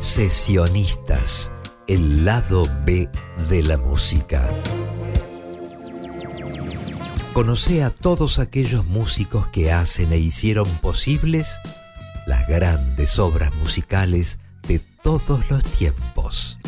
Sesionistas, el lado B de la música. Conoce a todos aquellos músicos que hacen e hicieron posibles las grandes obras musicales de todos los tiempos.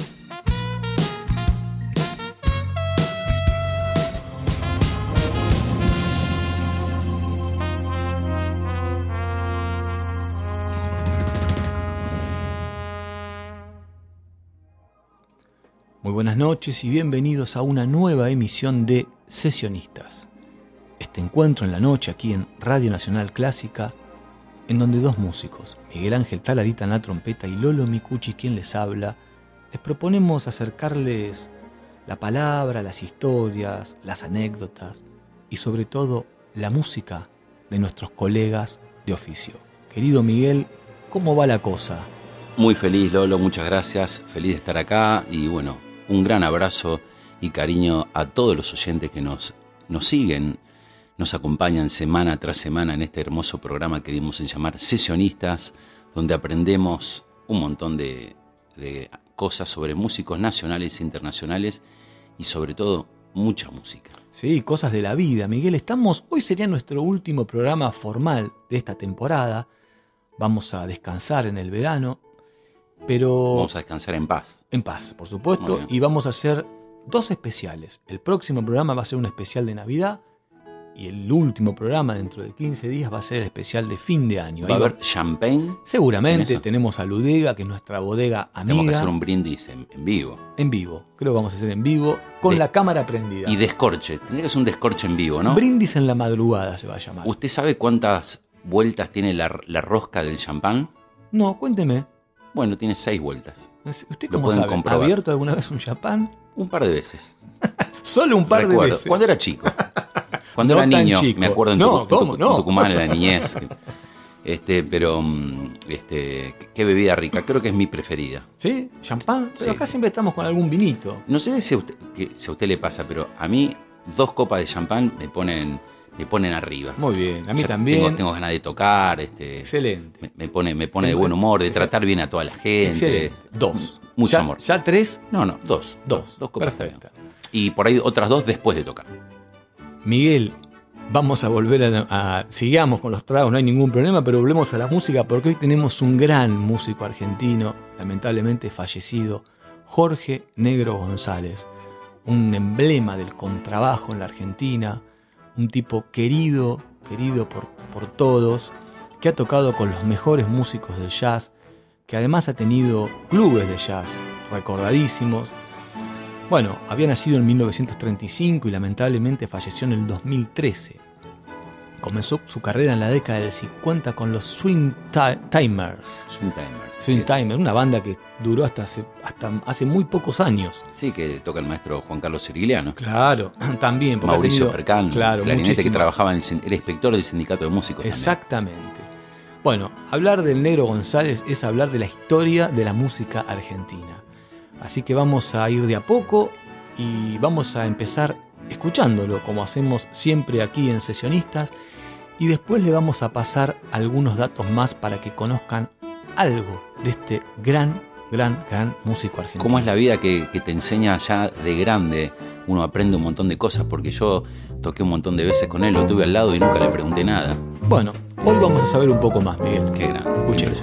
Muy buenas noches y bienvenidos a una nueva emisión de Sesionistas. Este encuentro en la noche aquí en Radio Nacional Clásica, en donde dos músicos, Miguel Ángel Talarita en la trompeta y Lolo Micucci quien les habla, les proponemos acercarles la palabra, las historias, las anécdotas y sobre todo la música de nuestros colegas de oficio. Querido Miguel, ¿cómo va la cosa? Muy feliz, Lolo, muchas gracias, feliz de estar acá y bueno, un gran abrazo y cariño a todos los oyentes que nos siguen, nos acompañan semana tras semana en este hermoso programa que dimos en llamar Sesionistas, donde aprendemos un montón de cosas sobre músicos nacionales e internacionales y sobre todo mucha música. Sí, cosas de la vida, Miguel. Hoy sería nuestro último programa formal de esta temporada. Vamos a descansar en el verano, pero... Vamos a descansar en paz. En paz, por supuesto, y vamos a hacer dos especiales. El próximo programa va a ser un especial de Navidad y el último programa dentro de 15 días va a ser el especial de fin de año. ¿Va a haber champagne? Seguramente. Tenemos a Ludega, que es nuestra bodega amiga. Tenemos que hacer un brindis en vivo. En vivo, creo que vamos a hacer en vivo, con la cámara prendida. Y descorche, tendría que ser un descorche en vivo, ¿no? Brindis en la madrugada se va a llamar. ¿Usted sabe cuántas vueltas tiene la rosca del champán? No, cuénteme. Bueno, tiene 6 vueltas. ¿Usted cómo sabe? Comprobar. ¿Ha abierto alguna vez un champán? Un par de veces. Solo un par de veces. Cuando era chico. Cuando no era niño, chico. me acuerdo en Tucumán, en la niñez. Pero qué bebida rica. Creo que es mi preferida. ¿Sí? ¿Champán? Pero sí, acá siempre estamos con algún vinito. No sé si a usted le pasa, pero a mí 2 copas de champán me ponen arriba. Muy bien, a mí también. Tengo ganas de tocar. Excelente. Me pone de buen humor, de tratar bien a toda la gente. Excelente. 2. Mucho amor. ¿Ya 3? No, 2. 2 copas. Perfecto. Y por ahí otras 2 después de tocar. Miguel, vamos a volver sigamos con los tragos, no hay ningún problema, pero volvemos a la música porque hoy tenemos un gran músico argentino, lamentablemente fallecido, Jorge Negro González, un emblema del contrabajo en la Argentina, un tipo querido por todos, que ha tocado con los mejores músicos del jazz, que además ha tenido clubes de jazz recordadísimos. Bueno, había nacido en 1935 y lamentablemente falleció en el 2013. Comenzó su carrera en la década del 50 con los Swing Timers. Swing Timers, una banda que duró hasta hace muy pocos años. Sí, que toca el maestro Juan Carlos Sirigliano. Claro, también. Mauricio Percán, claro, clarinete que trabajaba era inspector del sindicato de músicos. Exactamente. También. Bueno, hablar del Negro González es hablar de la historia de la música argentina. Así que vamos a ir de a poco y vamos a empezar escuchándolo, como hacemos siempre aquí en Sesionistas, y después le vamos a pasar algunos datos más para que conozcan algo de este gran músico argentino. ¿Cómo es la vida que te enseña ya de grande? Uno aprende un montón de cosas, porque yo toqué un montón de veces con él, lo tuve al lado y nunca le pregunté nada. Bueno, hoy vamos a saber un poco más, Miguel. Qué grande. Escuchemos.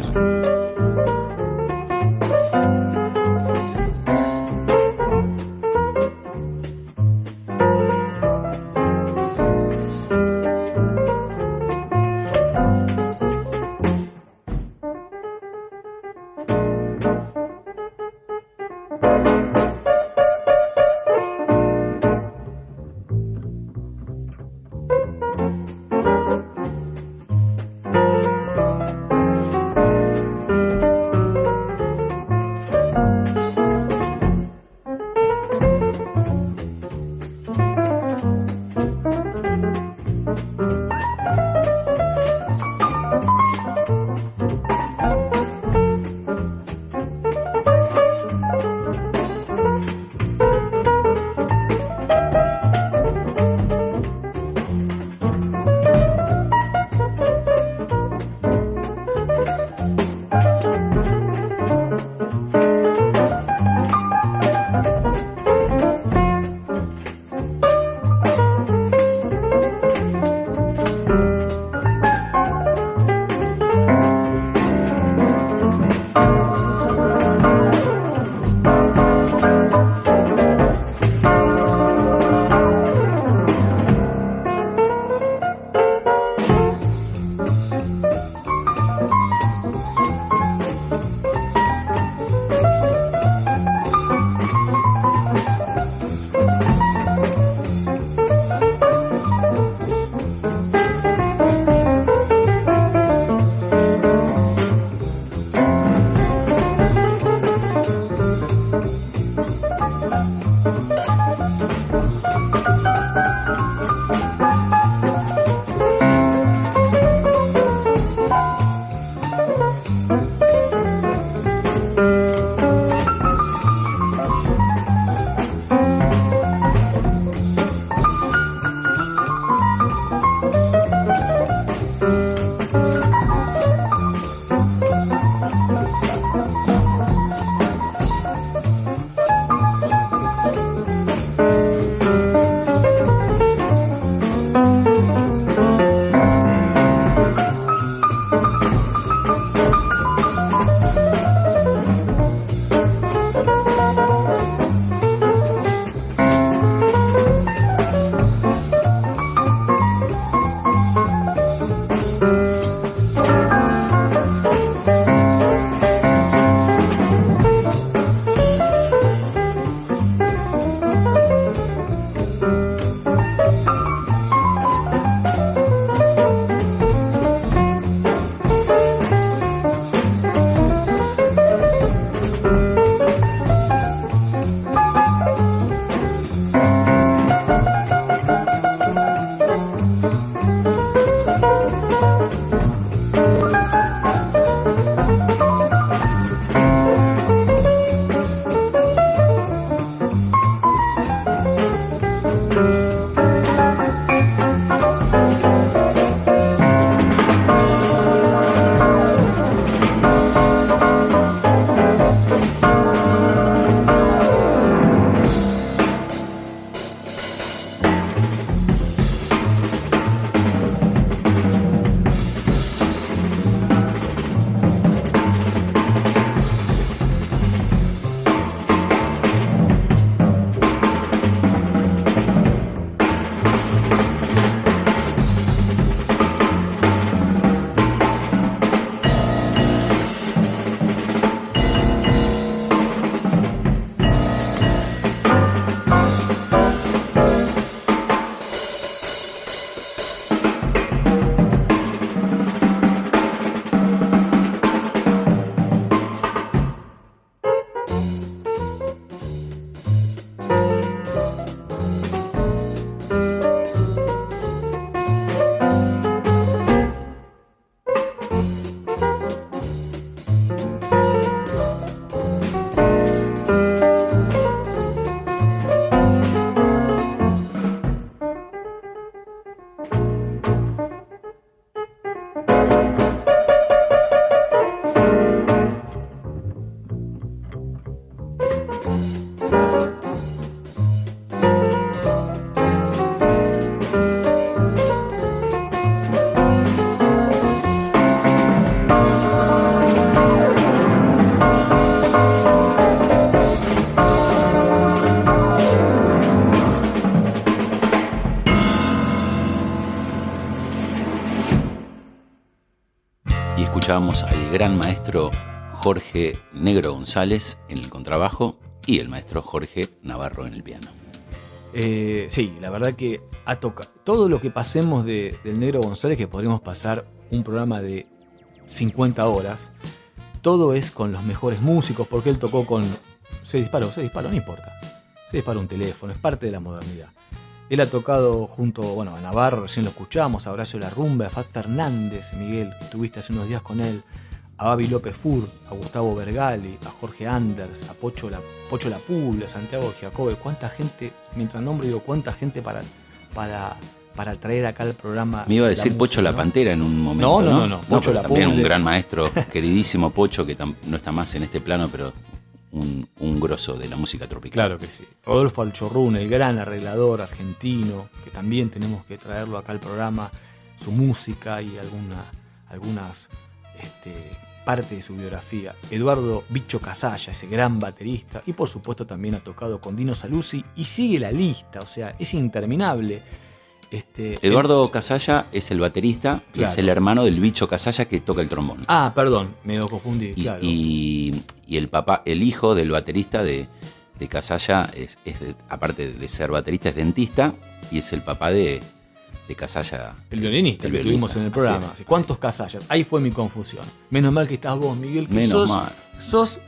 escuchábamos al gran maestro Jorge Negro González en el contrabajo y el maestro Jorge Navarro en el piano. Sí, la verdad que ha tocado todo lo que pasemos del Negro González, que podríamos pasar un programa de 50 horas, todo es con los mejores músicos, porque él tocó con... Se disparó, no importa. Se disparó un teléfono, es parte de la modernidad. Él ha tocado junto, a Navarro, recién lo escuchamos, a Horacio Larrumbe, a Faz Fernández, Miguel, que estuviste hace unos días con él, a Babi López Fur, a Gustavo Bergali, a Jorge Anders, a Pocho Lapul, a Santiago Giacobbe. Cuánta gente, mientras nombro digo, cuánta gente para traer acá al programa. Me iba a decir Pocho la Pantera en un momento. No, Pocho Lapul. También un gran maestro, queridísimo Pocho, que no está más en este plano, pero un grosso de la música tropical. Claro que sí. Rodolfo Alchorrún, el gran arreglador argentino, que también tenemos que traerlo acá al programa, su música y algunas parte de su biografía. Eduardo Bicho Casalla, ese gran baterista, y por supuesto también ha tocado con Dino Saluzzi, y sigue la lista, o sea, es interminable. Eduardo Casalla es el baterista, que claro, es el hermano del Bicho Casalla que toca el trombón. Ah, perdón, me lo confundí. Claro. Y el hijo del baterista de Casalla, aparte de ser baterista, es dentista, y es el papá de Casalla. El violinista que tuvimos en el programa. Así es. ¿Cuántos Casallas? Ahí fue mi confusión. Menos mal que estás vos, Miguel, que sos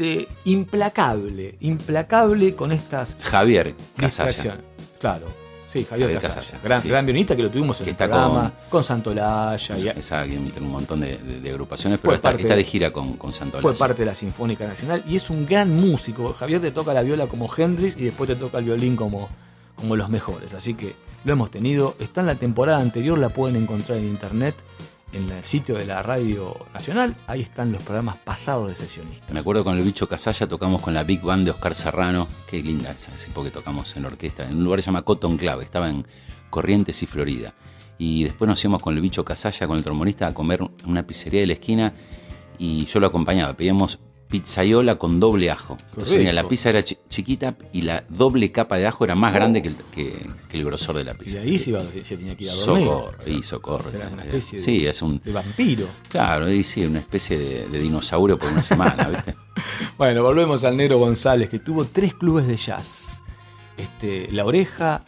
implacable con estas Javier Casalla. distracciones. Claro. Sí, Javier Casalla. Sí, gran violinista que lo tuvimos en el programa, con Santolaya. Exacto, un montón de agrupaciones, pero está de gira con Santolaya. Fue parte de la Sinfónica Nacional y es un gran músico. Javier te toca la viola como Hendrix y después te toca el violín como los mejores. Así que lo hemos tenido. Está en la temporada anterior, la pueden encontrar en internet, en el sitio de la Radio Nacional. Ahí están los programas pasados de sesionistas. Me acuerdo con el Bicho Casalla tocamos con la Big Band de Oscar Serrano. Qué linda esa época que tocamos en la orquesta, en un lugar que se llama Cotton Club, estaba en Corrientes y Florida. Y después nos íbamos con el Bicho Casalla, con el trombonista, a comer en una pizzería de la esquina y yo lo acompañaba. Pedíamos pizzaiola con doble ajo. Entonces, mira, la pizza era chiquita y la doble capa de ajo era más grande que el grosor de la pizza. Y de ahí se tenía que ir a dormir. Socorro. Era una especie de vampiro. Claro, una especie de dinosaurio por una semana, ¿viste? Bueno, volvemos al Negro González, que tuvo 3 clubes de jazz. La Oreja,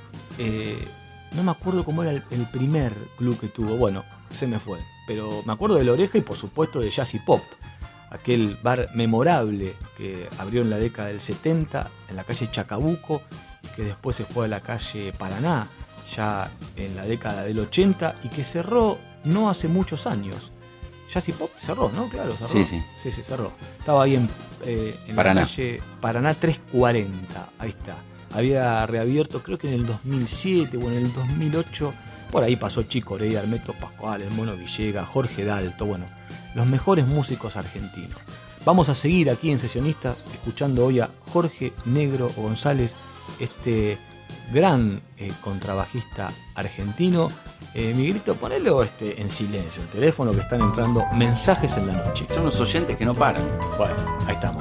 no me acuerdo cómo era el primer club que tuvo. Bueno, se me fue. Pero me acuerdo de La Oreja y por supuesto de Jazz y Pop. Aquel bar memorable que abrió en la década del 70 en la calle Chacabuco y que después se fue a la calle Paraná ya en la década del 80 y que cerró no hace muchos años. Jazz y Pop cerró, ¿no? Claro, cerró. Sí, cerró. Estaba ahí en Paraná. La calle Paraná 340, ahí está. Había reabierto creo que en el 2007 o en el 2008, por ahí pasó Chico Oreya, Hermeto Pascual, el Mono Villegas, Jorge Dalto, los mejores músicos argentinos. Vamos a seguir aquí en Sesionistas escuchando hoy a Jorge Negro González, este gran contrabajista argentino. Miguelito, ponelo en silencio, el teléfono, que están entrando mensajes en la noche. Son los oyentes que no paran. Bueno, ahí estamos.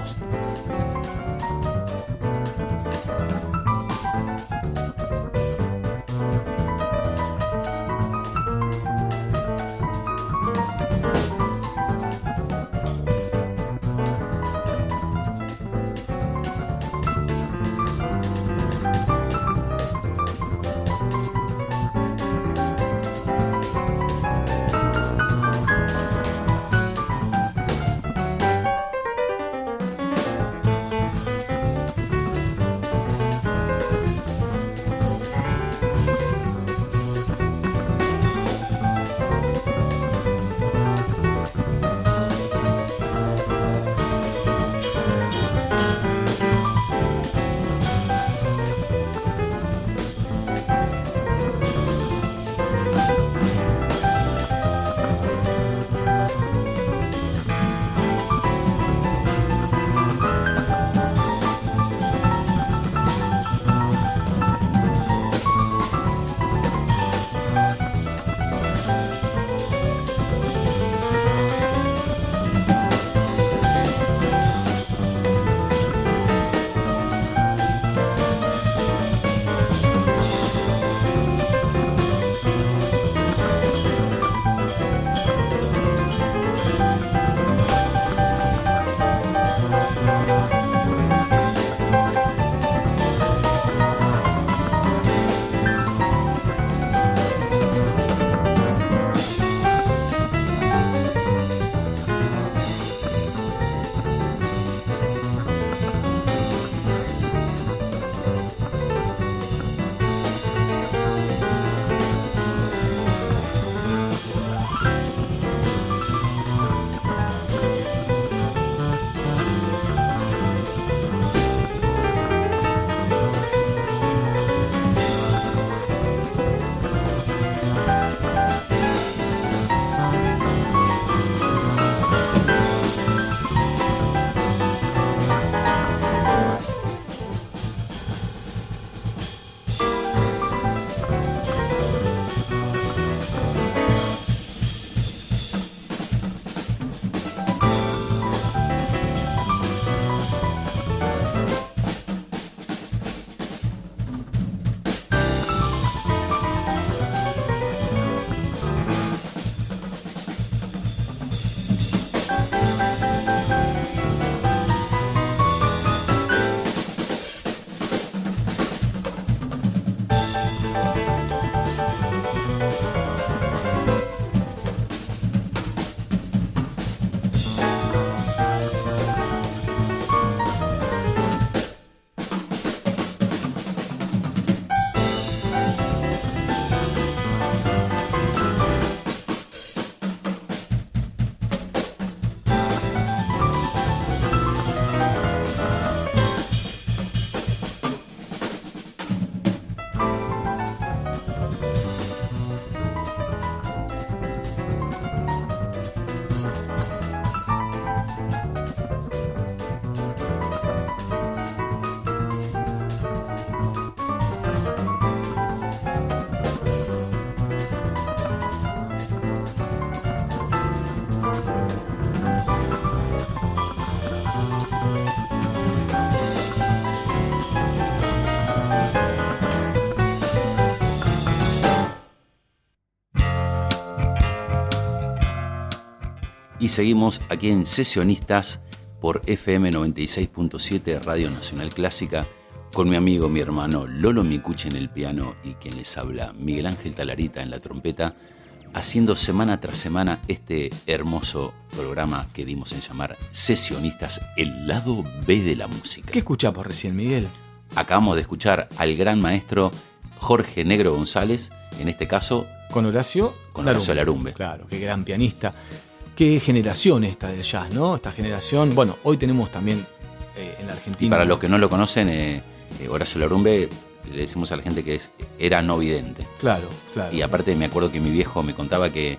Y seguimos aquí en Sesionistas por FM 96.7 Radio Nacional Clásica con mi amigo, mi hermano Lolo Micucci en el piano y quien les habla, Miguel Ángel Talarita en la trompeta, haciendo semana tras semana este hermoso programa que dimos en llamar Sesionistas, el lado B de la música. ¿Qué escuchamos recién, Miguel? Acabamos de escuchar al gran maestro Jorge Negro González, en este caso con Horacio Larumbe. Claro, qué gran pianista. Qué generación esta del jazz, ¿no? Esta generación, bueno, hoy tenemos también en la Argentina... Y para los que no lo conocen, Horacio Larumbe, le decimos a la gente que era no vidente. Claro, claro. Y aparte me acuerdo que mi viejo me contaba que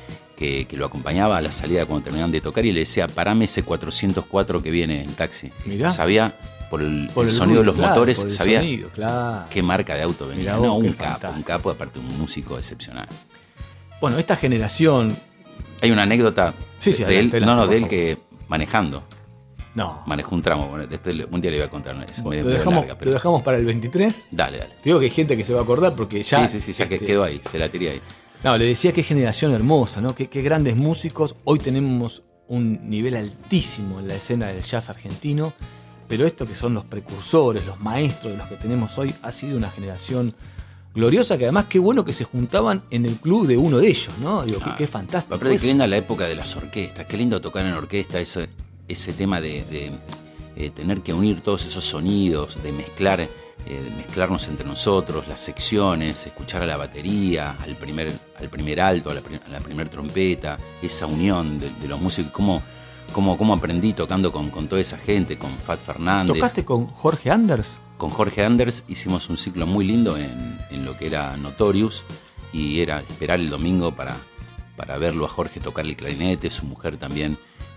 lo acompañaba a la salida cuando terminaban de tocar y le decía, parame ese 404 que viene en taxi. Mirá. Sabía por el sonido de los motores, por el sabía sonido, claro, qué marca de auto venía. Mirá vos, no, un fantástico. capo, aparte un músico excepcional. Bueno, esta generación... Hay una anécdota Sí, de adelante, él, adelante, de él por que manejando. No. Manejó un tramo, bueno, después un día le voy a contar una vez. Lo dejamos para el 23. Dale. Te digo que hay gente que se va a acordar porque ya... Sí, ya que quedó ahí, se la tiré ahí. No, le decía qué generación hermosa, ¿no? Qué grandes músicos. Hoy tenemos un nivel altísimo en la escena del jazz argentino, pero esto que son los precursores, los maestros de los que tenemos hoy, ha sido una generación gloriosa, que además qué bueno que se juntaban en el club de uno de ellos, ¿no? Digo, qué fantástico. Aparte, qué linda la época de las orquestas, qué lindo tocar en orquesta, ese tema de tener que unir todos esos sonidos, de mezclarnos entre nosotros, las secciones, escuchar a la batería, al primer alto, a la primer trompeta, esa unión de los músicos, cómo aprendí tocando con toda esa gente, con Fat Fernández. ¿Tocaste con Jorge Anders? Con Jorge Anders hicimos un ciclo muy lindo en lo que era Notorious, y era esperar el domingo para verlo a Jorge tocar el clarinete, su mujer también,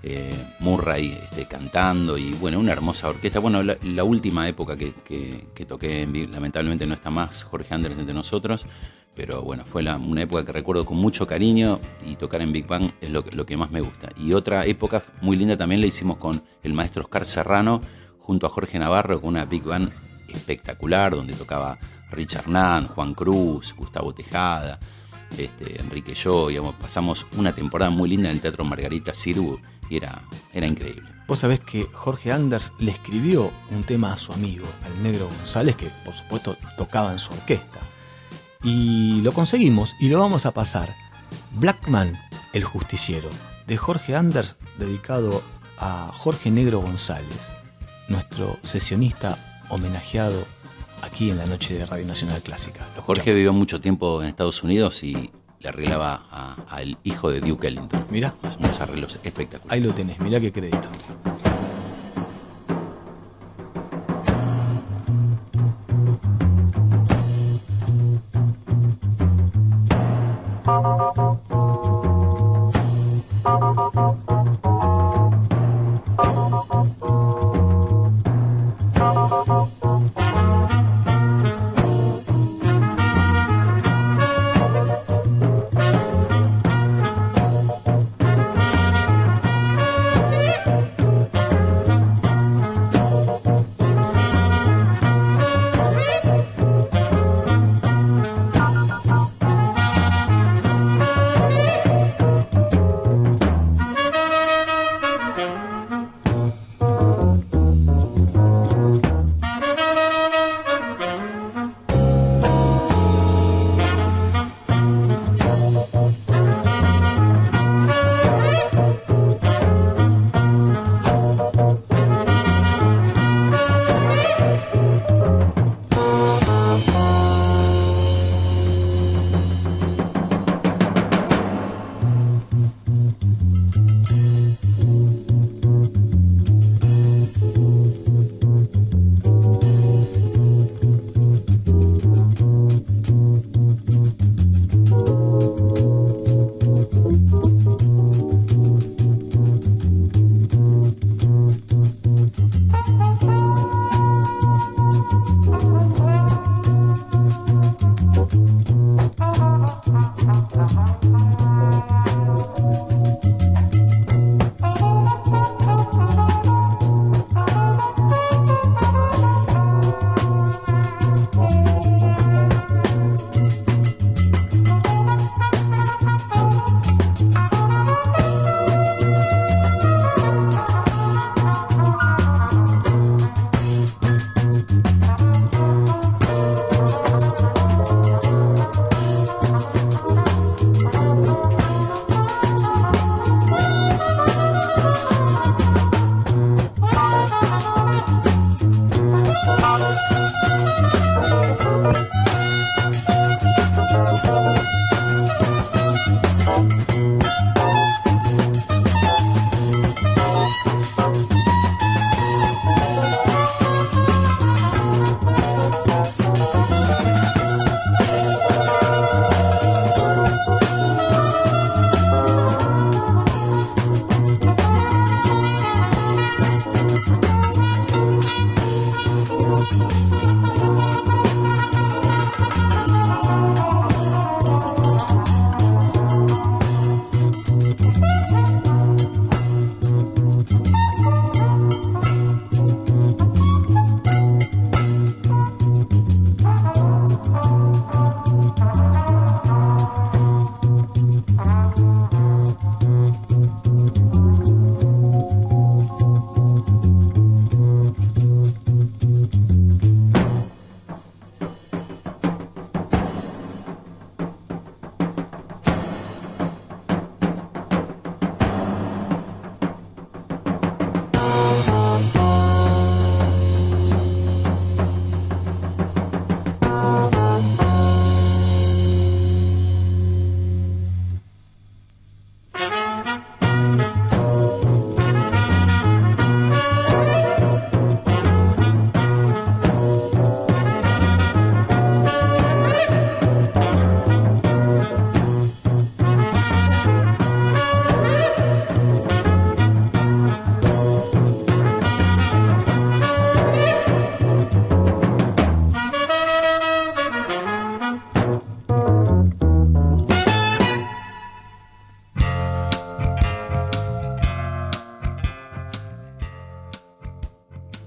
Murray, cantando, y bueno, una hermosa orquesta. Bueno, la última época que toqué en Big, lamentablemente no está más Jorge Anders entre nosotros, pero bueno, fue una época que recuerdo con mucho cariño, y tocar en Big Bang es lo que más me gusta. Y otra época muy linda también la hicimos con el maestro Oscar Serrano junto a Jorge Navarro, con una Big Band espectacular donde tocaba Richard Nunn, Juan Cruz, Gustavo Tejada, Enrique Yo, digamos, pasamos una temporada muy linda en el Teatro Margarita Sirgu y era increíble. Vos sabés que Jorge Anders le escribió un tema a su amigo, al Negro González, que por supuesto tocaba en su orquesta, y lo conseguimos y lo vamos a pasar. Blackman, el justiciero, de Jorge Anders, dedicado a Jorge Negro González, nuestro sesionista homenajeado aquí en la noche de Radio Nacional Clásica. Jorge vivió mucho tiempo en Estados Unidos y le arreglaba al hijo de Duke Ellington. Mirá. Unos arreglos espectaculares. Ahí lo tenés, mirá qué crédito.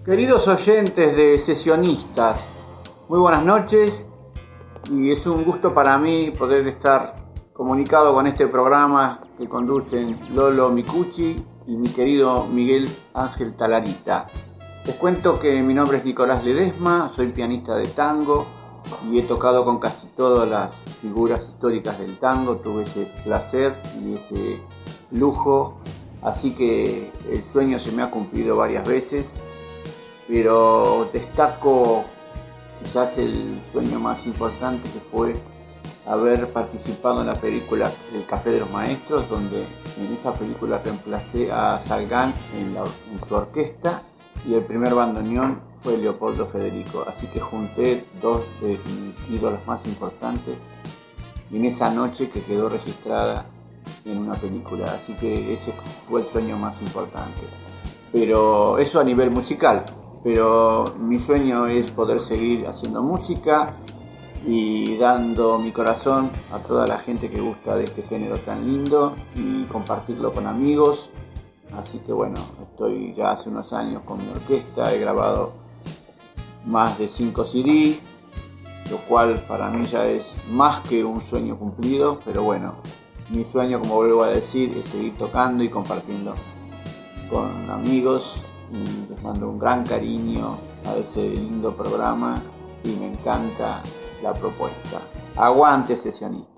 Queridos oyentes de Sesionistas, muy buenas noches y es un gusto para mí poder estar comunicado con este programa que conducen Lolo Micucci y mi querido Miguel Ángel Talarita. Les cuento que mi nombre es Nicolás Ledesma, soy pianista de tango y he tocado con casi todas las figuras históricas del tango, tuve ese placer y ese lujo, así que el sueño se me ha cumplido varias veces, pero destaco quizás el sueño más importante, que fue haber participado en la película El Café de los Maestros, donde en esa película reemplacé a Salgán en su orquesta y el primer bandoneón fue Leopoldo Federico, así que junté dos de mis ídolos más importantes en esa noche que quedó registrada en una película, así que ese fue el sueño más importante. Pero eso a nivel musical, pero mi sueño es poder seguir haciendo música y dando mi corazón a toda la gente que gusta de este género tan lindo y compartirlo con amigos. Así que bueno, estoy ya hace unos años con mi orquesta, he grabado más de 5 CD, lo cual para mí ya es más que un sueño cumplido, pero bueno, mi sueño, como vuelvo a decir, es seguir tocando y compartiendo con amigos, y les mando un gran cariño a ese lindo programa y me encanta la propuesta. Aguante, Sesionistas.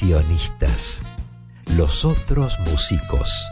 Sesionistas, los otros músicos.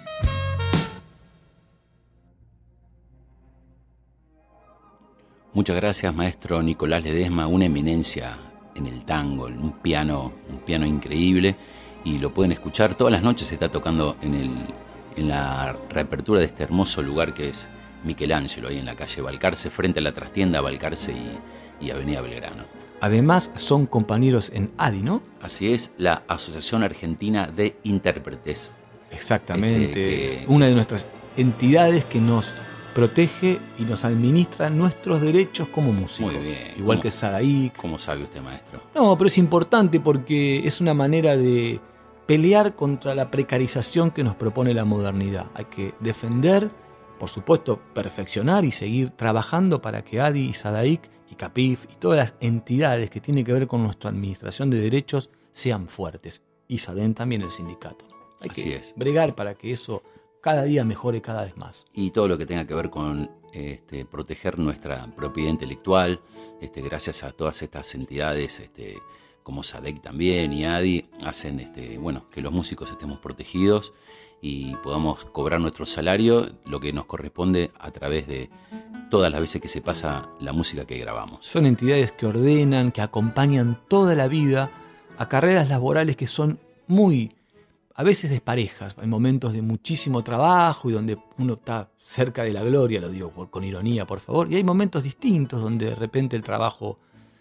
Muchas gracias, maestro Nicolás Ledesma, una eminencia en el tango, un piano increíble, y lo pueden escuchar todas las noches. Se está tocando en la reapertura de este hermoso lugar que es Michelangelo, ahí en la calle Balcarce, frente a la trastienda Balcarce y Avenida Belgrano. Además son compañeros en ADI, ¿no? Así es, la Asociación Argentina de Intérpretes. Exactamente, una de nuestras entidades que nos protege y nos administra nuestros derechos como músicos. Muy bien. Igual que Sadaic. ¿Cómo sabe usted, maestro? No, pero es importante porque es una manera de pelear contra la precarización que nos propone la modernidad. Hay que defender, por supuesto, perfeccionar y seguir trabajando para que ADI y Sadaic y CAPIF y todas las entidades que tienen que ver con nuestra administración de derechos sean fuertes. Y SADEN también, el sindicato. Hay que bregar para que eso cada día mejore cada vez más. Y todo lo que tenga que ver con proteger nuestra propiedad intelectual, gracias a todas estas entidades, como SADEC también y ADI, hacen que los músicos estemos protegidos y podamos cobrar nuestro salario, lo que nos corresponde a través de todas las veces que se pasa la música que grabamos. Son entidades que ordenan, que acompañan toda la vida a carreras laborales que son muy, a veces desparejas. Hay momentos de muchísimo trabajo y donde uno está cerca de la gloria, lo digo con ironía, por favor, y hay momentos distintos donde de repente el trabajo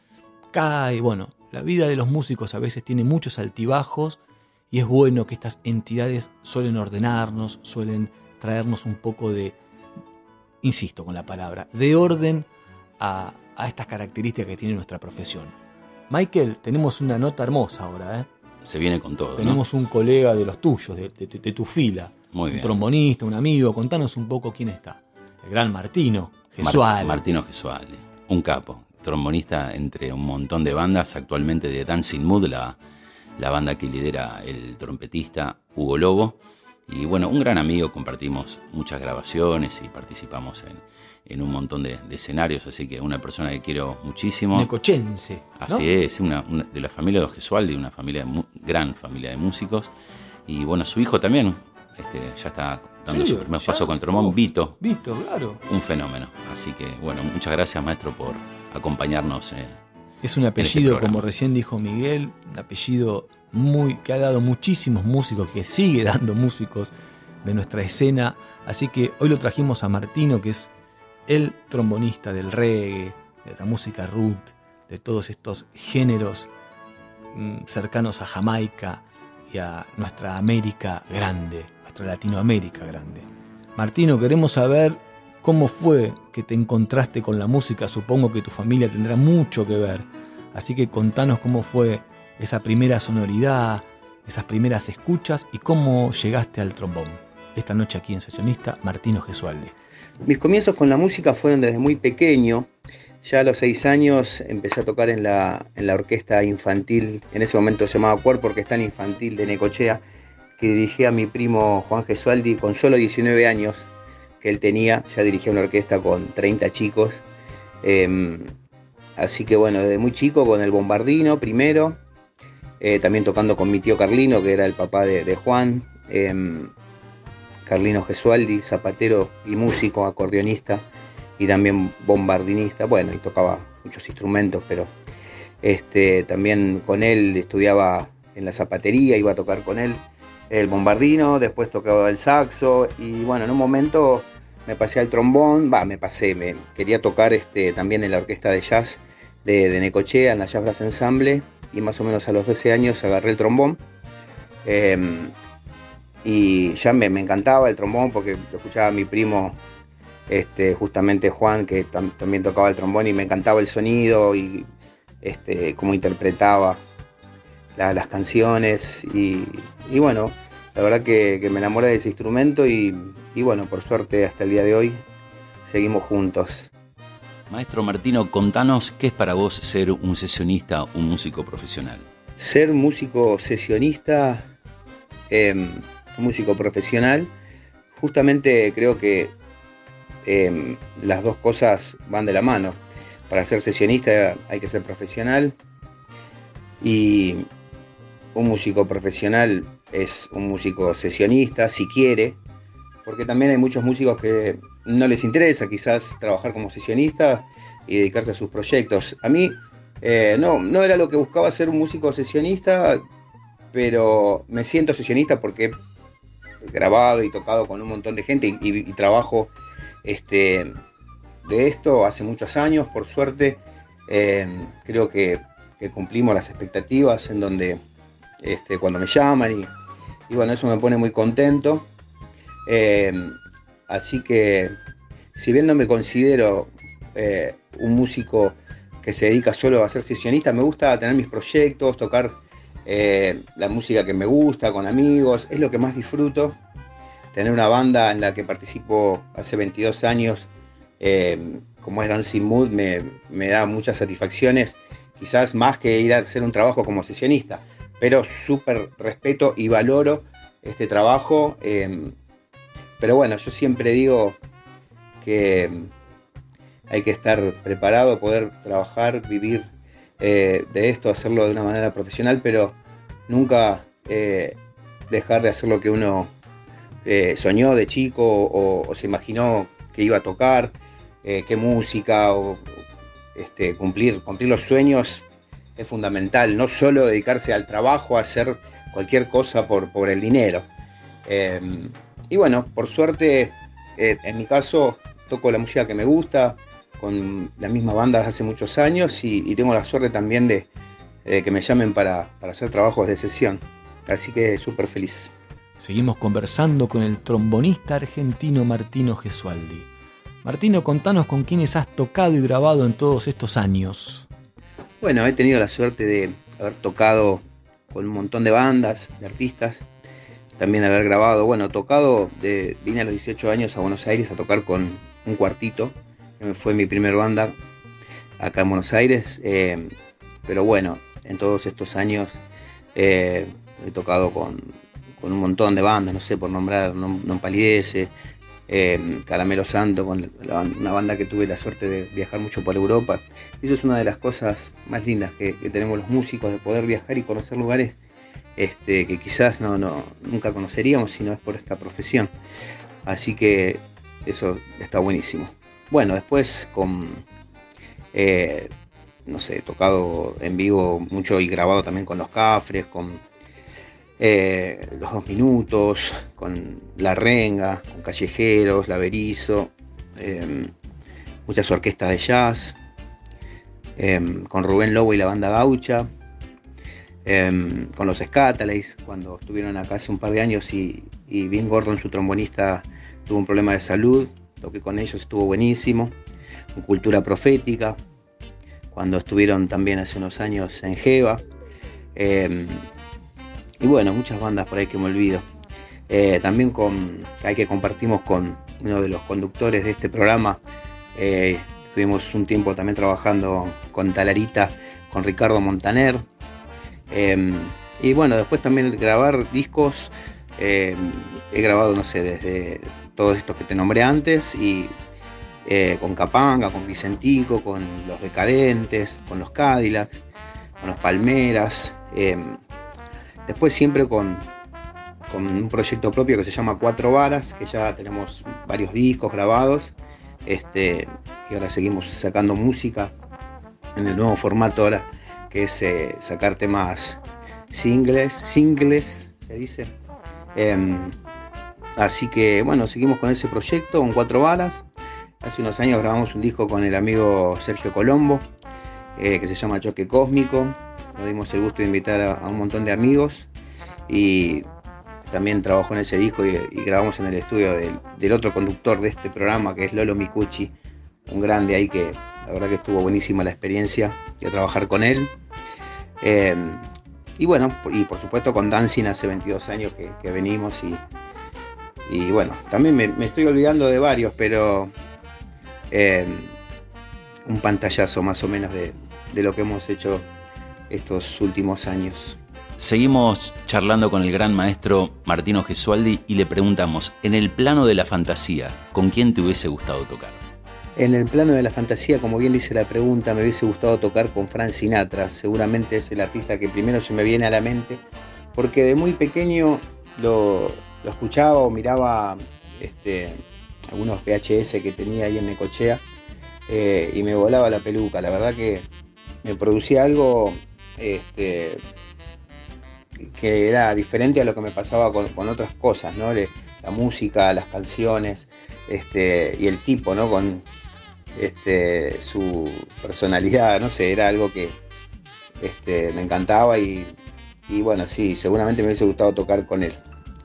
cae. Bueno, la vida de los músicos a veces tiene muchos altibajos y es bueno que estas entidades suelen ordenarnos, suelen traernos un poco de, insisto con la palabra, de orden a estas características que tiene nuestra profesión. Michael, tenemos una nota hermosa ahora, ¿eh? Se viene con todo. Tenemos, ¿no?, un colega de los tuyos, de tu fila. Muy bien. Un trombonista, un amigo. Contanos un poco quién está. El gran Martino Gesualdi. Martino Gesualdi, un capo. Trombonista entre un montón de bandas. Actualmente de Dancing Mood, la banda que lidera el trompetista Hugo Lobo. Y bueno, un gran amigo. Compartimos muchas grabaciones y participamos en un montón de escenarios, así que una persona que quiero muchísimo. Necochense, ¿no? Así es, una de la familia de los Gesualdi, una gran familia de músicos. Y bueno, su hijo también ya está dando su primer paso con el trombón, Vito. Vito, claro. Un fenómeno. Así que bueno, muchas gracias, maestro, por acompañarnos. Es un apellido, como recién dijo Miguel, un apellido que ha dado muchísimos músicos, que sigue dando músicos de nuestra escena. Así que hoy lo trajimos a Martino, que es el trombonista del reggae, de la música root, de todos estos géneros cercanos a Jamaica y a nuestra América grande, nuestra Latinoamérica grande. Martino, queremos saber cómo fue que te encontraste con la música. Supongo que tu familia tendrá mucho que ver, así que contanos cómo fue esa primera sonoridad, esas primeras escuchas y cómo llegaste al trombón. Esta noche aquí en Sesionista, Martino Gesualdi. Mis comienzos con la música fueron desde muy pequeño. Ya a los 6 años empecé a tocar en la orquesta infantil, en ese momento se llamaba Cuerpo Orquestal Infantil de Necochea, que dirigía a mi primo Juan Gesualdi con solo 19 años que él tenía. Ya dirigía una orquesta con 30 chicos. Así que bueno, desde muy chico con el bombardino primero, también tocando con mi tío Carlino, que era el papá de Juan. Carlino Gesualdi, zapatero y músico, acordeonista y también bombardinista. Bueno, y tocaba muchos instrumentos, pero también con él estudiaba en la zapatería, iba a tocar con él el bombardino, después tocaba el saxo y bueno, en un momento me pasé al trombón, me quería tocar también en la orquesta de jazz de Necochea, en la Jazz Brass Ensemble, y más o menos a los 12 años agarré el trombón. Y ya me encantaba el trombón porque lo escuchaba mi primo, justamente Juan, que también tocaba el trombón, y me encantaba el sonido y cómo interpretaba las canciones. Y bueno, la verdad que me enamoré de ese instrumento y bueno, por suerte hasta el día de hoy seguimos juntos. Maestro Martino, contanos qué es para vos ser un sesionista, un músico profesional. Ser músico sesionista, músico profesional, justamente creo que las dos cosas van de la mano. Para ser sesionista hay que ser profesional y un músico profesional es un músico sesionista, si quiere, porque también hay muchos músicos que no les interesa quizás trabajar como sesionista y dedicarse a sus proyectos. A mí no era lo que buscaba ser un músico sesionista, pero me siento sesionista porque he grabado y tocado con un montón de gente y trabajo de esto hace muchos años, por suerte. Creo que cumplimos las expectativas en donde cuando me llaman y bueno, eso me pone muy contento. Así que, si bien no me considero un músico que se dedica solo a ser sesionista, me gusta tener mis proyectos, tocar la música que me gusta con amigos, es lo que más disfruto. Tener una banda en la que participo hace 22 años, como es Dancing Mood, me da muchas satisfacciones, quizás más que ir a hacer un trabajo como sesionista, pero súper respeto y valoro este trabajo. Pero bueno, yo siempre digo que hay que estar preparado, poder trabajar, vivir de esto, hacerlo de una manera profesional, pero nunca dejar de hacer lo que uno soñó de chico o se imaginó que iba a tocar, qué música, o cumplir los sueños es fundamental, no solo dedicarse al trabajo, a hacer cualquier cosa por el dinero. Y bueno, por suerte, en mi caso, toco la música que me gusta, con la misma banda desde hace muchos años y tengo la suerte también de que me llamen para hacer trabajos de sesión. Así que súper feliz. Seguimos conversando con el trombonista argentino Martino Gesualdi. Martino, contanos con quiénes has tocado y grabado en todos estos años. Bueno, he tenido la suerte de haber tocado con un montón de bandas, de artistas, también haber grabado, vine a los 18 años a Buenos Aires a tocar con Un Cuartito, que fue mi primer banda acá en Buenos Aires, pero bueno, en todos estos años he tocado con un montón de bandas, no sé, por nombrar, No Empalidece, Caramelo Santo, con una banda que tuve la suerte de viajar mucho por Europa. Y eso es una de las cosas más lindas que tenemos los músicos, de poder viajar y conocer lugares que quizás nunca conoceríamos si no es por esta profesión. Así que eso está buenísimo. Bueno, después he tocado en vivo mucho y grabado también con Los Cafres, con Los 2 Minutos, con La Renga, con Callejeros, La Berizo, muchas orquestas de jazz, con Rubén Lobo y la Banda Gaucha, con los Scatalays, cuando estuvieron acá hace un par de años y Bien Gordon, su trombonista, tuvo un problema de salud, toqué con ellos, estuvo buenísimo. Con Cultura Profética, cuando estuvieron también hace unos años en Jeva. Y bueno, muchas bandas por ahí que me olvido. También que compartimos con uno de los conductores de este programa. Estuvimos un tiempo también trabajando con Talarita, con Ricardo Montaner. Y bueno, después también grabar discos. He grabado, desde todos estos que te nombré antes, y con Capanga, con Vicentico, con Los Decadentes, con los Cadillacs, con los Palmeras. Después siempre con un proyecto propio que se llama Cuatro Varas, que ya tenemos varios discos grabados, y ahora seguimos sacando música en el nuevo formato ahora, que es sacar temas singles, se dice. Así que bueno, seguimos con ese proyecto, con Cuatro Varas. Hace unos años grabamos un disco con el amigo Sergio Colombo, que se llama Choque Cósmico. Nos dimos el gusto de invitar a un montón de amigos y también trabajó en ese disco y grabamos en el estudio del otro conductor de este programa, que es Lolo Micucci, un grande ahí, que la verdad que estuvo buenísima la experiencia de trabajar con él. Y bueno, y por supuesto con Dancing hace 22 años que venimos y bueno, también me estoy olvidando de varios, pero un pantallazo más o menos de lo que hemos hecho estos últimos años. Seguimos charlando con el gran maestro Martino Gesualdi y le preguntamos, en el plano de la fantasía, ¿con quién te hubiese gustado tocar? En el plano de la fantasía, como bien dice la pregunta, me hubiese gustado tocar con Frank Sinatra. Seguramente es el artista que primero se me viene a la mente, porque de muy pequeño lo escuchaba o miraba algunos VHS que tenía ahí en Necochea, y me volaba la peluca. La verdad que me producía algo que era diferente a lo que me pasaba con otras cosas, ¿no? La música, las canciones, y el tipo, ¿no? Con su personalidad, no sé, era algo que me encantaba y bueno, sí, seguramente me hubiese gustado tocar con él.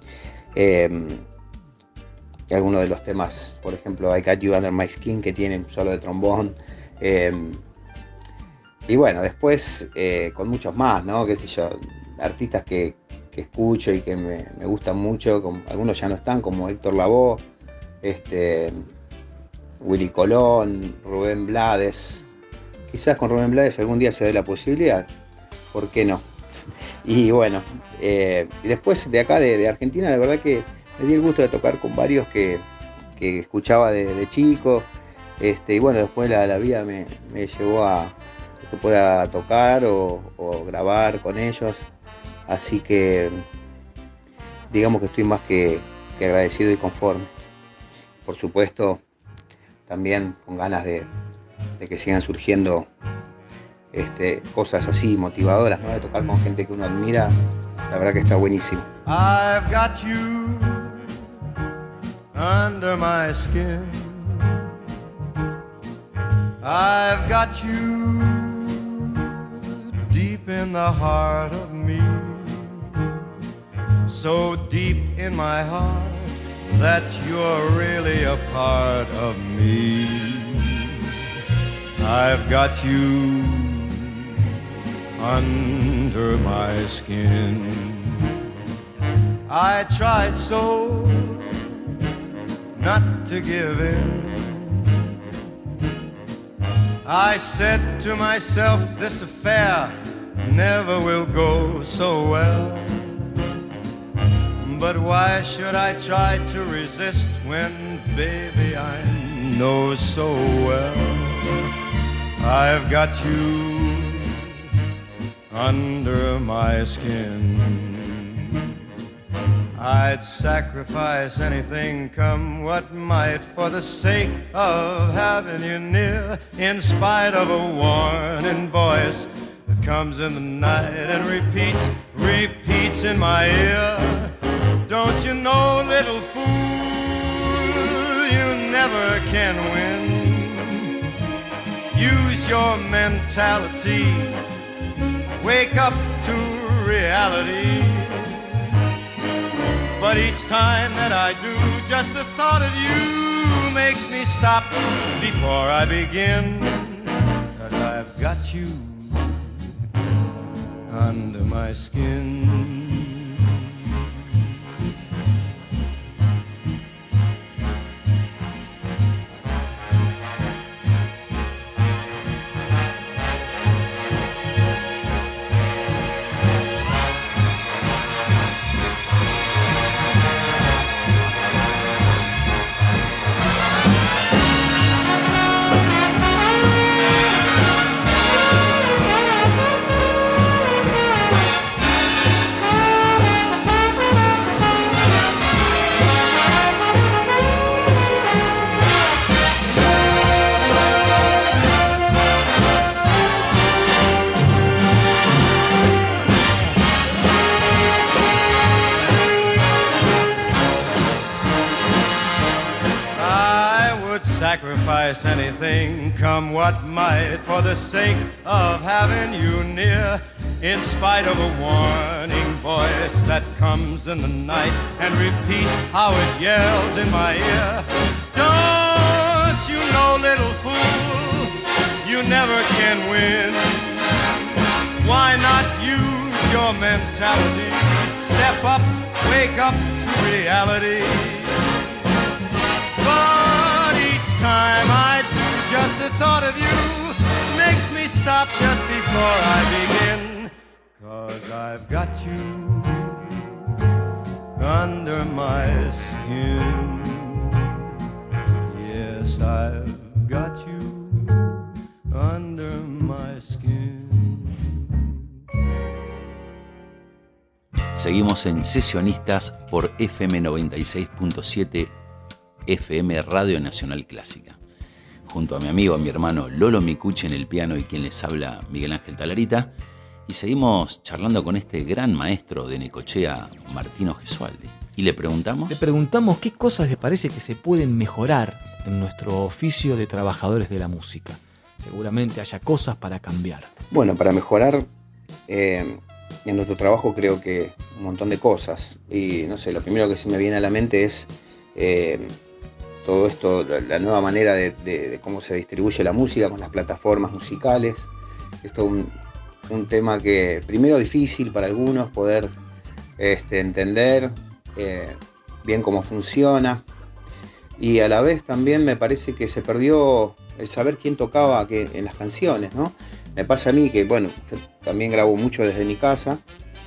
Algunos de los temas, por ejemplo, I Got You Under My Skin, que tiene un solo de trombón. Y bueno, después con muchos más, ¿no? Qué sé yo, artistas que escucho y que me gustan mucho, algunos ya no están, como Héctor Lavoe, Willy Colón, Rubén Blades. Quizás con Rubén Blades algún día se dé la posibilidad, ¿por qué no? Y bueno, y después de acá, de Argentina, la verdad que me di el gusto de tocar con varios que escuchaba de chico, y bueno, después la vida me llevó a que pueda tocar o grabar con ellos, así que digamos que estoy más que agradecido y conforme. Por supuesto, también con ganas de que sigan surgiendo cosas así motivadoras, ¿no? De tocar con gente que uno admira, la verdad que está buenísimo. I've got you under my skin. I've got you deep in the heart of me, so deep in my heart that you're really a part of me. I've got you under my skin. I tried so not to give in. I said to myself, this affair never will go so well. But why should I try to resist when, baby, I know so well I've got you under my skin. I'd sacrifice anything, come what might, for the sake of having you near, in spite of a warning voice that comes in the night and repeats in my ear. Don't you know, little fool, you never can win. Use your mentality, wake up to reality. But each time that I do, just the thought of you makes me stop before I begin. 'Cause I've got you under my skin. Sacrifice anything, come what might, for the sake of having you near, in spite of a warning voice that comes in the night and repeats how it yells in my ear. Don't you know, little fool, you never can win. Why not use your mentality? Step up, wake up to reality. Time I do, just the thought of you makes me stop just before I begin. 'Cause I've got you under my skin. Yes, I've got Seguimos en Sesionistas por FM 96.7 FM Radio Nacional Clásica. Junto a mi amigo, a mi hermano Lolo Micucci en el piano y quien les habla, Miguel Ángel Talarita. Y seguimos charlando con este gran maestro de Necochea, Martino Gesualdi. Y le preguntamos qué cosas le parece que se pueden mejorar en nuestro oficio de trabajadores de la música. Seguramente haya cosas para cambiar. Bueno, para mejorar en nuestro trabajo creo que un montón de cosas. Y no sé, lo primero que se me viene a la mente es todo esto, la nueva manera de cómo se distribuye la música con las plataformas musicales. Esto es un tema que primero difícil para algunos poder entender bien cómo funciona, y a la vez también me parece que se perdió el saber quién tocaba en las canciones, ¿no? Me pasa a mí que, bueno, yo también grabo mucho desde mi casa,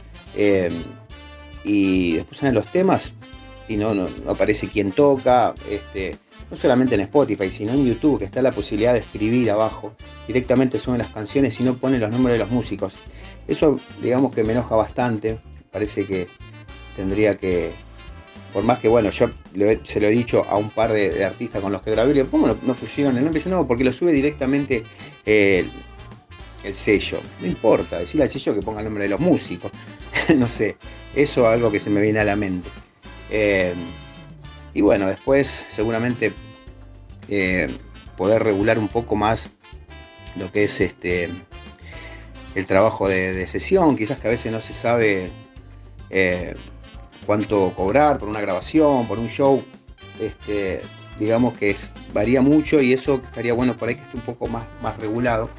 y después salen los temas y no aparece quién toca, no solamente en Spotify, sino en YouTube, que está la posibilidad de escribir abajo, directamente suben las canciones y no ponen los nombres de los músicos. Eso, digamos que me enoja bastante. Parece que tendría que, por más que, bueno, yo se lo he dicho a un par de artistas con los que grabé, ¿cómo no pusieron el nombre? Dice, no, porque lo sube directamente el sello. No importa, decirle al sello que ponga el nombre de los músicos. No sé, eso es algo que se me viene a la mente. Y bueno, después seguramente poder regular un poco más lo que es el trabajo de sesión. Quizás que a veces no se sabe cuánto cobrar por una grabación, por un show. Digamos que varía mucho, y eso estaría bueno por ahí que esté un poco más regulado.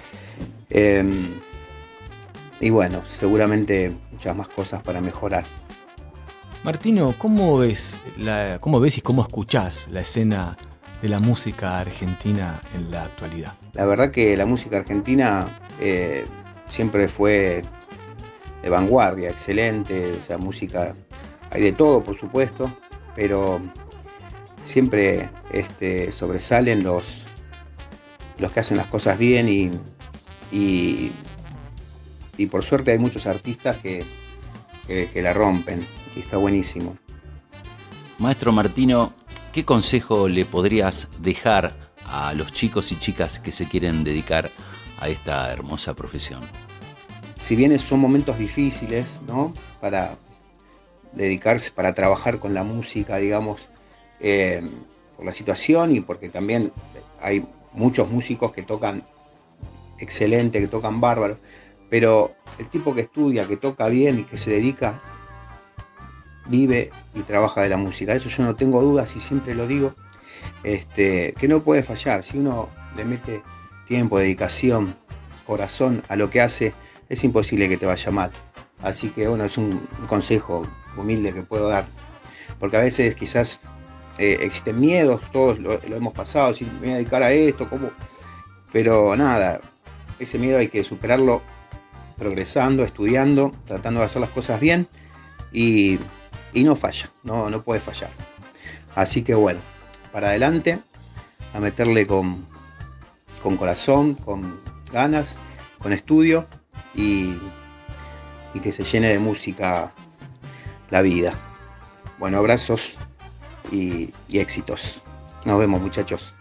Y bueno, seguramente muchas más cosas para mejorar. Martino, ¿cómo ves y cómo escuchás la escena de la música argentina en la actualidad? La verdad que la música argentina siempre fue de vanguardia, excelente. O sea, música, hay de todo, por supuesto, pero siempre sobresalen los que hacen las cosas bien, y por suerte hay muchos artistas que la rompen. Y está buenísimo. Maestro Martino, ¿qué consejo le podrías dejar a los chicos y chicas que se quieren dedicar a esta hermosa profesión? Si bien son momentos difíciles, ¿no?, para dedicarse, para trabajar con la música, digamos, por la situación y porque también hay muchos músicos que tocan excelente, que tocan bárbaro, pero el tipo que estudia, que toca bien y que se dedica, vive y trabaja de la música. Eso yo no tengo dudas y siempre lo digo, que no puede fallar. Si uno le mete tiempo, dedicación, corazón a lo que hace, es imposible que te vaya mal. Así que bueno, es un consejo humilde que puedo dar, porque a veces quizás existen miedos, todos lo hemos pasado, si me voy a dedicar a esto, ¿cómo? Pero nada, ese miedo hay que superarlo progresando, estudiando, tratando de hacer las cosas bien, y no falla, no puede fallar. Así que bueno, para adelante, a meterle con corazón, con ganas, con estudio, y que se llene de música la vida. Bueno, abrazos y éxitos. Nos vemos, muchachos.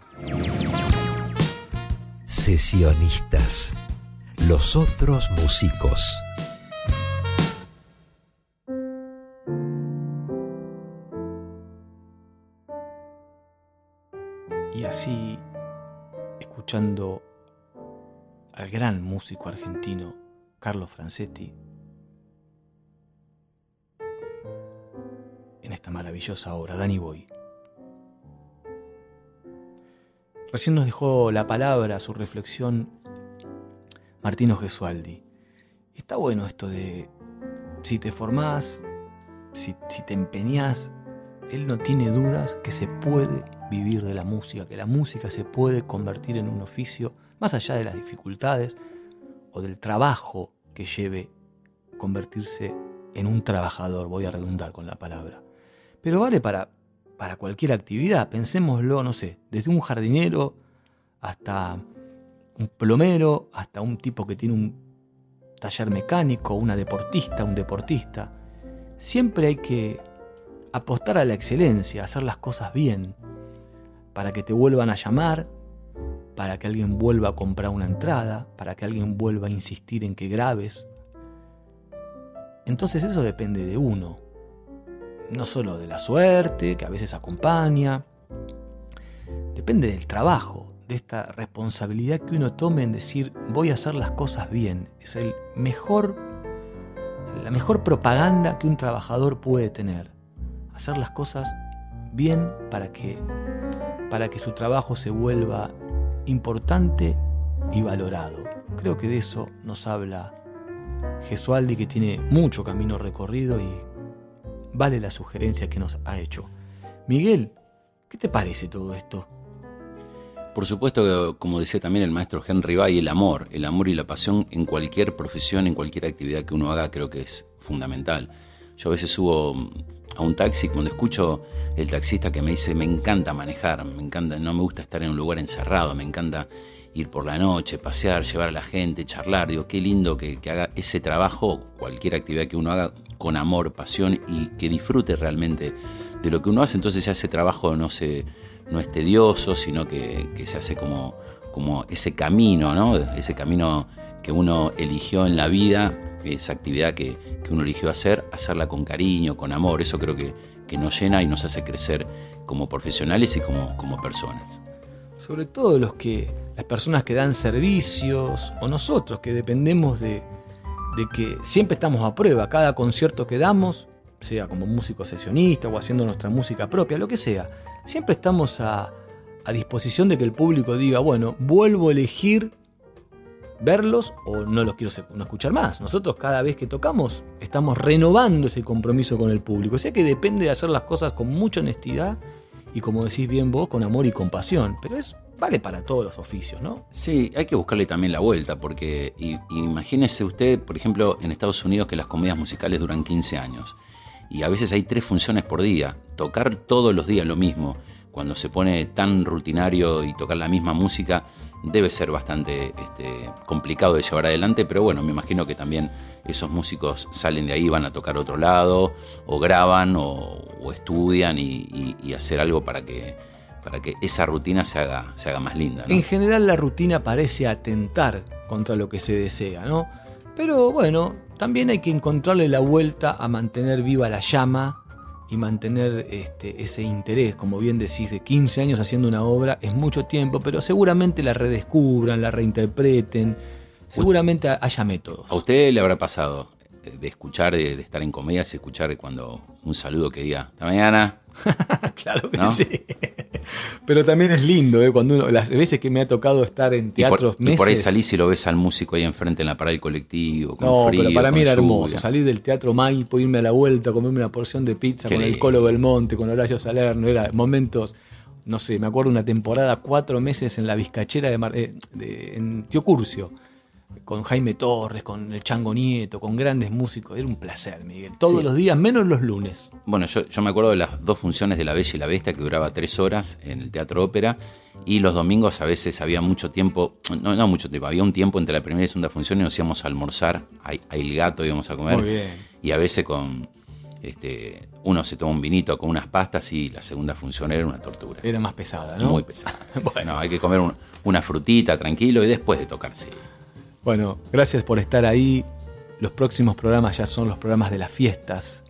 Sesionistas, los otros músicos. Y así, escuchando al gran músico argentino Carlos Francetti en esta maravillosa obra, Danny Boy. Recién nos dejó la palabra, su reflexión, Martino Gesualdi. Está bueno esto de si te formás, si te empeñás, él no tiene dudas que se puede vivir de la música, que la música se puede convertir en un oficio, más allá de las dificultades o del trabajo que lleve convertirse en un trabajador, voy a redundar con la palabra. Pero vale para cualquier actividad, pensémoslo, no sé, desde un jardinero hasta un plomero, hasta un tipo que tiene un taller mecánico, una deportista, un deportista. siempre hay que apostar a la excelencia, hacer las cosas bien, para que te vuelvan a llamar, para que alguien vuelva a comprar una entrada, para que alguien vuelva a insistir en que grabes. Entonces eso depende de uno, no solo de la suerte, que a veces acompaña, depende del trabajo, de esta responsabilidad que uno tome en decir voy a hacer las cosas bien. Es la mejor propaganda que un trabajador puede tener, hacer las cosas bien para que su trabajo se vuelva importante y valorado. Creo que de eso nos habla Gesualdi, que tiene mucho camino recorrido y vale la sugerencia que nos ha hecho. Miguel, ¿qué te parece todo esto? Por supuesto que, como decía también el maestro Henry Bay, el amor y la pasión en cualquier profesión, en cualquier actividad que uno haga, creo que es fundamental. Yo a veces subo a un taxi cuando escucho el taxista que me dice me encanta manejar, me encanta, no me gusta estar en un lugar encerrado, me encanta ir por la noche, pasear, llevar a la gente, charlar. Digo, qué lindo que haga ese trabajo, cualquier actividad que uno haga, con amor, pasión y que disfrute realmente de lo que uno hace. Entonces ya ese trabajo no es tedioso, sino que se hace como ese camino, ¿no? Ese camino que uno eligió en la vida, esa actividad que uno eligió hacerla con cariño, con amor. Eso creo que nos llena y nos hace crecer como profesionales y como personas. Sobre todo las personas que dan servicios, o nosotros que dependemos de que siempre estamos a prueba. Cada concierto que damos, sea como músico sesionista o haciendo nuestra música propia, lo que sea, siempre estamos a disposición de que el público diga, bueno, vuelvo a elegir verlos o no los quiero no escuchar más. Nosotros cada vez que tocamos estamos renovando ese compromiso con el público. O sea que depende de hacer las cosas con mucha honestidad y, como decís bien vos, con amor y compasión. Pero vale para todos los oficios, ¿no? Sí, hay que buscarle también la vuelta, porque imagínese usted, por ejemplo, en Estados Unidos, que las comedias musicales duran 15 años y a veces hay 3 funciones por día. Tocar todos los días lo mismo, cuando se pone tan rutinario, y tocar la misma música debe ser bastante complicado de llevar adelante, pero bueno, me imagino que también esos músicos salen de ahí, van a tocar a otro lado, o graban, o estudian y hacer algo para que esa rutina se haga más linda, ¿no? En general la rutina parece atentar contra lo que se desea, ¿no? Pero bueno, también hay que encontrarle la vuelta a mantener viva la llama y mantener ese interés. Como bien decís, de 15 años haciendo una obra es mucho tiempo, pero seguramente la redescubran, la reinterpreten, seguramente haya métodos. ¿A usted le habrá pasado de escuchar, de estar en comedias, escuchar cuando un saludo que diga "hasta mañana"? Claro que ¿no? Sí. Pero también es lindo, cuando las veces que me ha tocado estar en teatros y por ahí salís y lo ves al músico ahí enfrente en la parada del colectivo, con frío, pero para mí era lluvia. hermoso salir del Teatro Maipo, irme a la vuelta, comerme una porción de pizza con el Colo Belmonte, con Horacio Salerno. Era momentos, no sé, me acuerdo una temporada 4 meses en la Vizcachera en Tío Curcio, con Jaime Torres, con el Chango Nieto, con grandes músicos. Era un placer, Miguel. Todos los días, menos los lunes. Bueno, yo me acuerdo de las 2 funciones de La Bella y la Bestia, que duraba 3 horas en el Teatro Ópera, y los domingos a veces había mucho tiempo, no mucho tiempo, había un tiempo entre la primera y segunda función y nos íbamos a almorzar, a El Gato íbamos a comer. Muy bien. Y a veces uno se toma un vinito con unas pastas y la segunda función era una tortura. Era más pesada, ¿no? Muy pesada. Bueno, hay que comer una frutita tranquilo y después de tocar, sí. Bueno, gracias por estar ahí. Los próximos programas ya son los programas de las fiestas.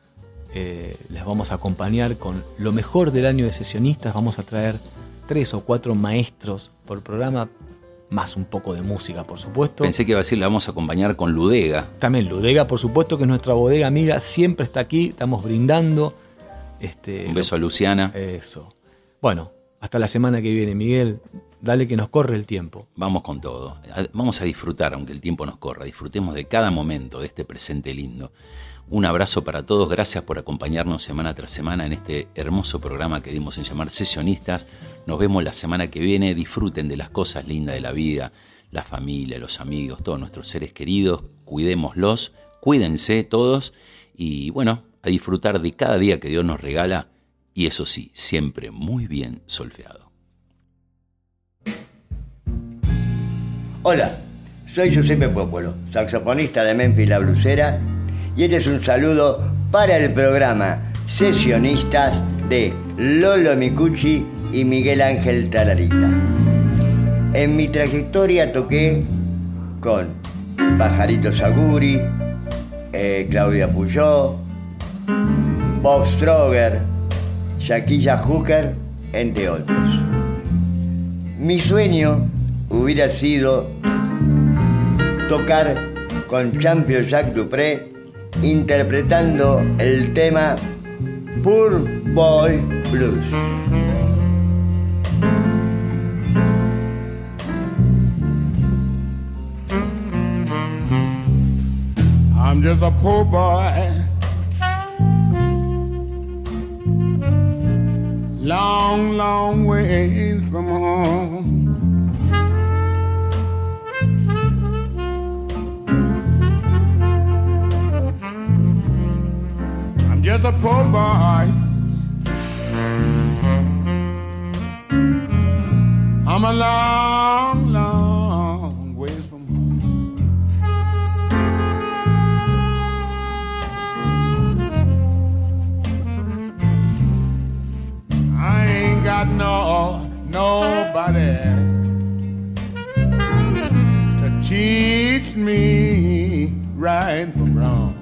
Les vamos a acompañar con lo mejor del año de sesionistas. Vamos a traer 3 o 4 maestros por programa, más un poco de música, por supuesto. Pensé que iba a decir, la vamos a acompañar con Ludega. También Ludega, por supuesto, que es nuestra bodega amiga. Siempre está aquí, estamos brindando. Un beso a Luciana. Eso. Bueno, hasta la semana que viene, Miguel. Dale que nos corre el tiempo. Vamos con todo. Vamos a disfrutar, aunque el tiempo nos corra. Disfrutemos de cada momento, de este presente lindo. Un abrazo para todos. Gracias por acompañarnos semana tras semana en este hermoso programa que dimos en llamar Sesionistas. Nos vemos la semana que viene. Disfruten de las cosas lindas de la vida, la familia, los amigos, todos nuestros seres queridos. Cuidémoslos, cuídense todos y bueno, a disfrutar de cada día que Dios nos regala. Y eso sí, siempre muy bien solfeado. Hola, soy Giuseppe Popolo, saxofonista de Memphis La Blusera, y este es un saludo para el programa Sesionistas de Lolo Micucci y Miguel Ángel Tararita. En mi trayectoria toqué con Pajarito Saguri, Claudia Puyó, Bob Stroger, Shaquilla Hooker, entre otros. Mi sueño hubiera sido tocar con Champion Jacques Dupré interpretando el tema Poor Boy Blues. I'm just a poor boy, long, long ways from home. I'm just a poor boy, I'm a long, long ways from home. I ain't got nobody to teach me right from wrong.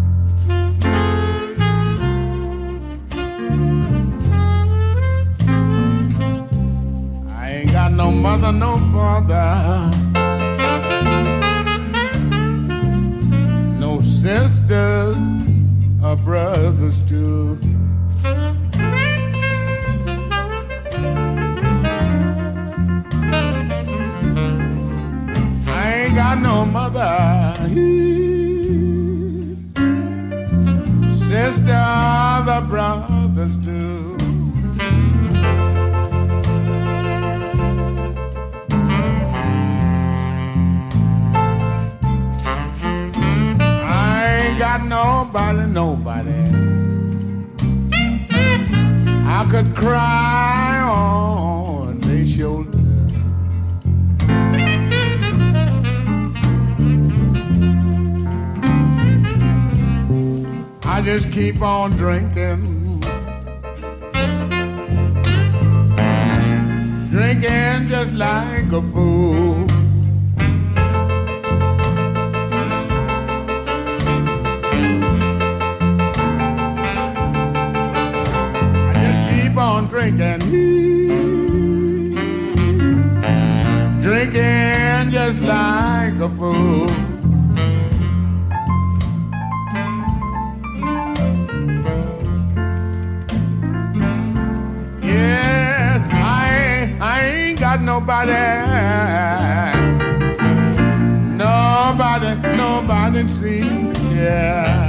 I ain't got no mother, no father, no sisters or brothers too. Got no mother, sister, the brothers too. I ain't got nobody I could cry on their shoulder. I just keep on drinking, drinking just like a fool. I just keep on drinking, drinking just like a fool. Nobody see, yeah.